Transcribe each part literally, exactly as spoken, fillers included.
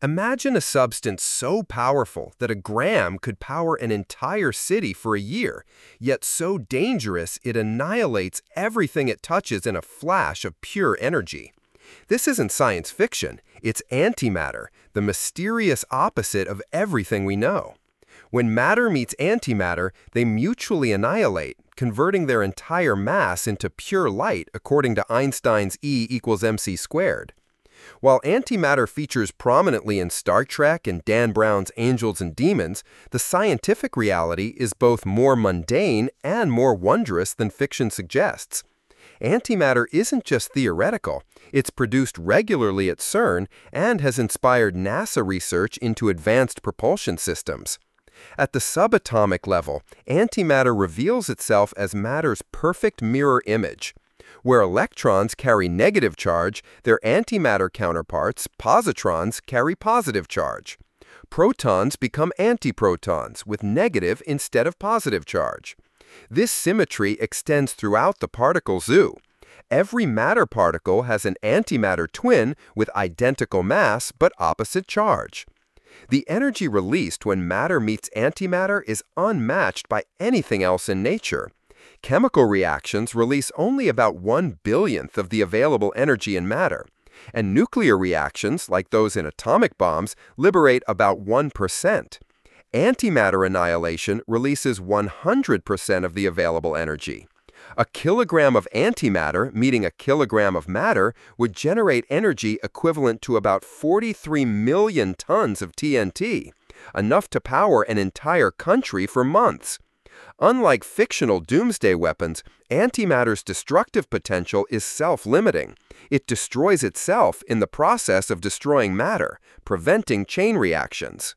Imagine a substance so powerful that a gram could power an entire city for a year, yet so dangerous it annihilates everything it touches in a flash of pure energy. This isn't science fiction, it's antimatter, the mysterious opposite of everything we know. When matter meets antimatter, they mutually annihilate, converting their entire mass into pure light according to Einstein's E equals mc squared. While antimatter features prominently in Star Trek and Dan Brown's Angels and Demons, the scientific reality is both more mundane and more wondrous than fiction suggests. Antimatter isn't just theoretical, it's produced regularly at CERN and has inspired NASA research into advanced propulsion systems. At the subatomic level, antimatter reveals itself as matter's perfect mirror image. Where electrons carry negative charge, their antimatter counterparts, positrons, carry positive charge. Protons become antiprotons with negative instead of positive charge. This symmetry extends throughout the particle zoo. Every matter particle has an antimatter twin with identical mass but opposite charge. The energy released when matter meets antimatter is unmatched by anything else in nature. Chemical reactions release only about one billionth of the available energy in matter, and nuclear reactions, like those in atomic bombs, liberate about one percent. Antimatter annihilation releases one hundred percent of the available energy. A kilogram of antimatter meeting a kilogram of matter would generate energy equivalent to about forty-three million tons of T N T, enough to power an entire country for months. Unlike fictional doomsday weapons, antimatter's destructive potential is self-limiting. It destroys itself in the process of destroying matter, preventing chain reactions.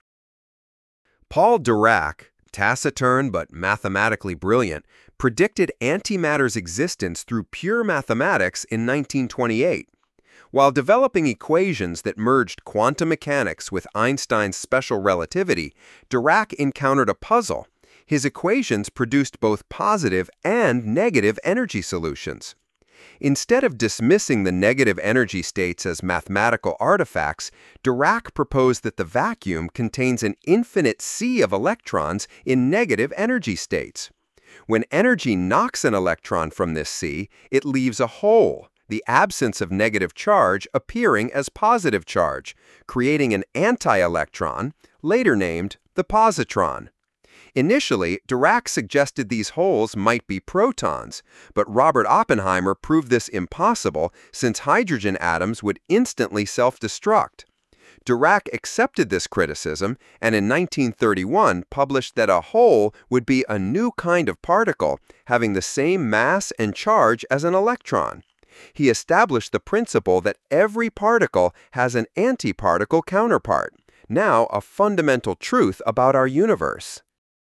Paul Dirac, taciturn but mathematically brilliant, predicted antimatter's existence through pure mathematics in nineteen twenty-eight. While developing equations that merged quantum mechanics with Einstein's special relativity, Dirac encountered a puzzle. His equations produced both positive and negative energy solutions. Instead of dismissing the negative energy states as mathematical artifacts, Dirac proposed that the vacuum contains an infinite sea of electrons in negative energy states. When energy knocks an electron from this sea, it leaves a hole, the absence of negative charge appearing as positive charge, creating an anti-electron, later named the positron. Initially, Dirac suggested these holes might be protons, but Robert Oppenheimer proved this impossible since hydrogen atoms would instantly self-destruct. Dirac accepted this criticism and in nineteen thirty-one published that a hole would be a new kind of particle having the same mass and charge as an electron. He established the principle that every particle has an antiparticle counterpart, now a fundamental truth about our universe.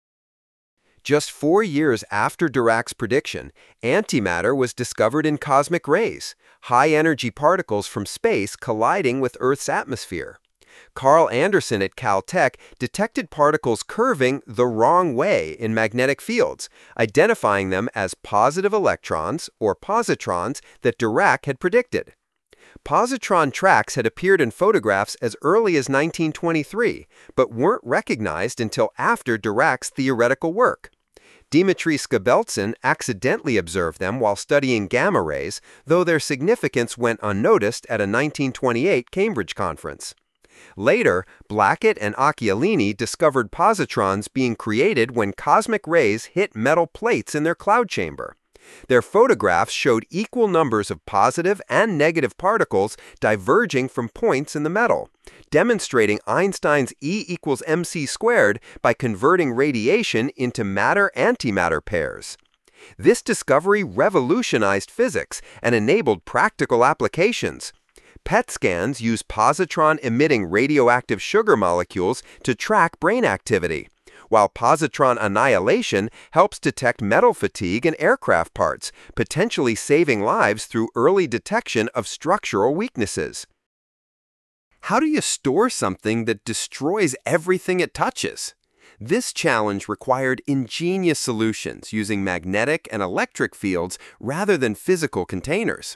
Just four years after Dirac's prediction, antimatter was discovered in cosmic rays, high-energy particles from space colliding with Earth's atmosphere. Carl Anderson at Caltech detected particles curving the wrong way in magnetic fields, identifying them as positive electrons, or positrons, that Dirac had predicted. Positron tracks had appeared in photographs as early as nineteen twenty-three, but weren't recognized until after Dirac's theoretical work. Dmitry Skobeltsyn accidentally observed them while studying gamma rays, though their significance went unnoticed at a nineteen twenty-eight Cambridge conference. Later, Blackett and Occhialini discovered positrons being created when cosmic rays hit metal plates in their cloud chamber. Their photographs showed equal numbers of positive and negative particles diverging from points in the metal, demonstrating Einstein's E equals mc squared by converting radiation into matter-antimatter pairs. This discovery revolutionized physics and enabled practical applications. P E T scans use positron-emitting radioactive sugar molecules to track brain activity, while positron annihilation helps detect metal fatigue in aircraft parts, potentially saving lives through early detection of structural weaknesses. How do you store something that destroys everything it touches? This challenge required ingenious solutions using magnetic and electric fields rather than physical containers.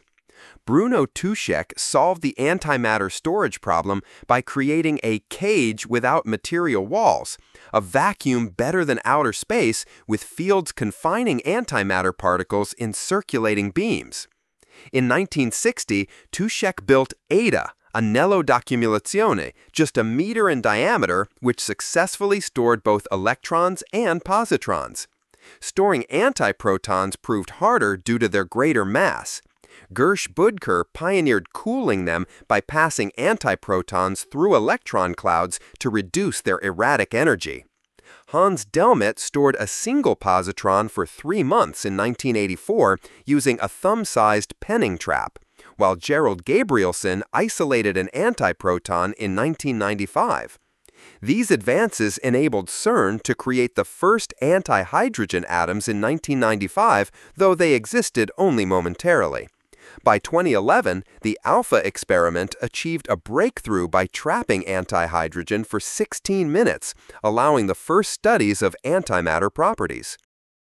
Bruno Tuschek solved the antimatter storage problem by creating a cage without material walls, a vacuum better than outer space with fields confining antimatter particles in circulating beams. In nineteen sixty, Tuschek built ADA, Anello d'accumulazione, just a meter in diameter, which successfully stored both electrons and positrons. Storing antiprotons proved harder due to their greater mass. Gersh Budker pioneered cooling them by passing antiprotons through electron clouds to reduce their erratic energy. Hans Delmet stored a single positron for three months in nineteen eighty-four using a thumb-sized penning trap, while Gerald Gabrielson isolated an antiproton in nineteen ninety-five. These advances enabled CERN to create the first anti-hydrogen atoms in nineteen ninety-five, though they existed only momentarily. By twenty eleven, the ALPHA experiment achieved a breakthrough by trapping antihydrogen for sixteen minutes, allowing the first studies of antimatter properties.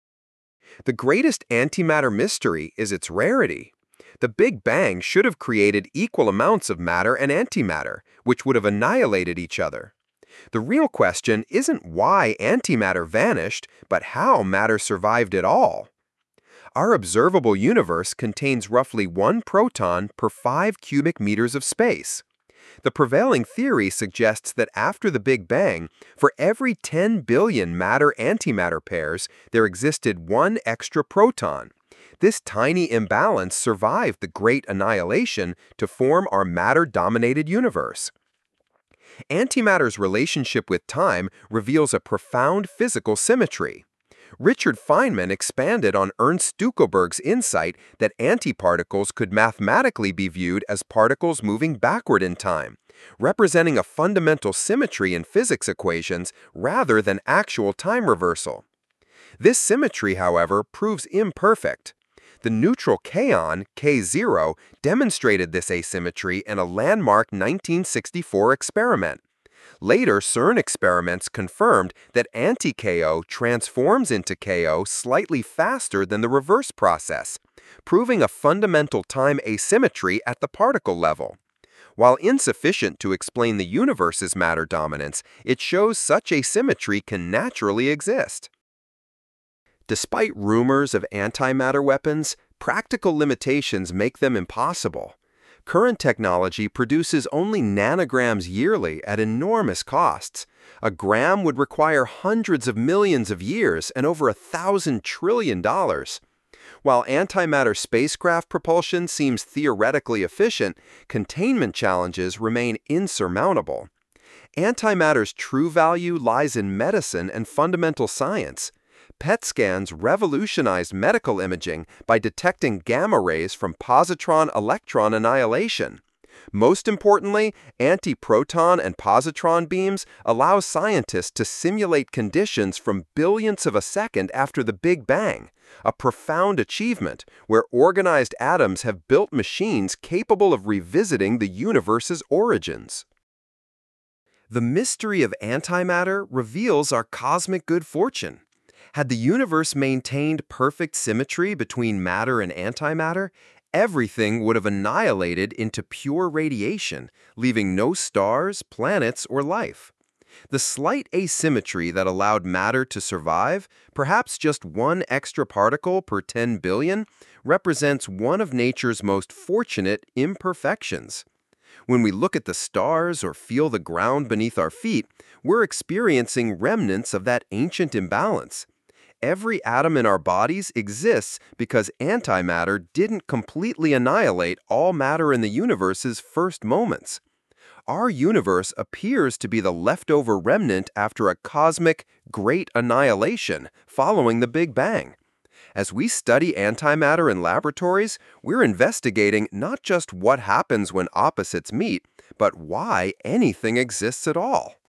The greatest antimatter mystery is its rarity. The Big Bang should have created equal amounts of matter and antimatter, which would have annihilated each other. The real question isn't why antimatter vanished, but how matter survived at all. Our observable universe contains roughly one proton per five cubic meters of space. The prevailing theory suggests that after the Big Bang, for every ten billion matter-antimatter pairs, there existed one extra proton. This tiny imbalance survived the Great Annihilation to form our matter-dominated universe. Antimatter's relationship with time reveals a profound physical symmetry. Richard Feynman expanded on Ernst Stueckelberg's insight that antiparticles could mathematically be viewed as particles moving backward in time, representing a fundamental symmetry in physics equations rather than actual time reversal. This symmetry, however, proves imperfect. The neutral kaon, K zero, demonstrated this asymmetry in a landmark nineteen sixty-four experiment. Later, CERN experiments confirmed that anti-K O transforms into K O slightly faster than the reverse process, proving a fundamental time asymmetry at the particle level. While insufficient to explain the universe's matter dominance, it shows such asymmetry can naturally exist. Despite rumors of antimatter weapons, practical limitations make them impossible. Current technology produces only nanograms yearly at enormous costs. A gram would require hundreds of millions of years and over a thousand trillion dollars. While antimatter spacecraft propulsion seems theoretically efficient, containment challenges remain insurmountable. Antimatter's true value lies in medicine and fundamental science. P E T scans revolutionized medical imaging by detecting gamma rays from positron-electron annihilation. Most importantly, antiproton and positron beams allow scientists to simulate conditions from billionths of a second after the Big Bang, a profound achievement where organized atoms have built machines capable of revisiting the universe's origins. The mystery of antimatter reveals our cosmic good fortune. Had the universe maintained perfect symmetry between matter and antimatter, everything would have annihilated into pure radiation, leaving no stars, planets, or life. The slight asymmetry that allowed matter to survive, perhaps just one extra particle per ten billion, represents one of nature's most fortunate imperfections. When we look at the stars or feel the ground beneath our feet, we're experiencing remnants of that ancient imbalance. Every atom in our bodies exists because antimatter didn't completely annihilate all matter in the universe's first moments. Our universe appears to be the leftover remnant after a cosmic great annihilation following the Big Bang. As we study antimatter in laboratories, we're investigating not just what happens when opposites meet, but why anything exists at all.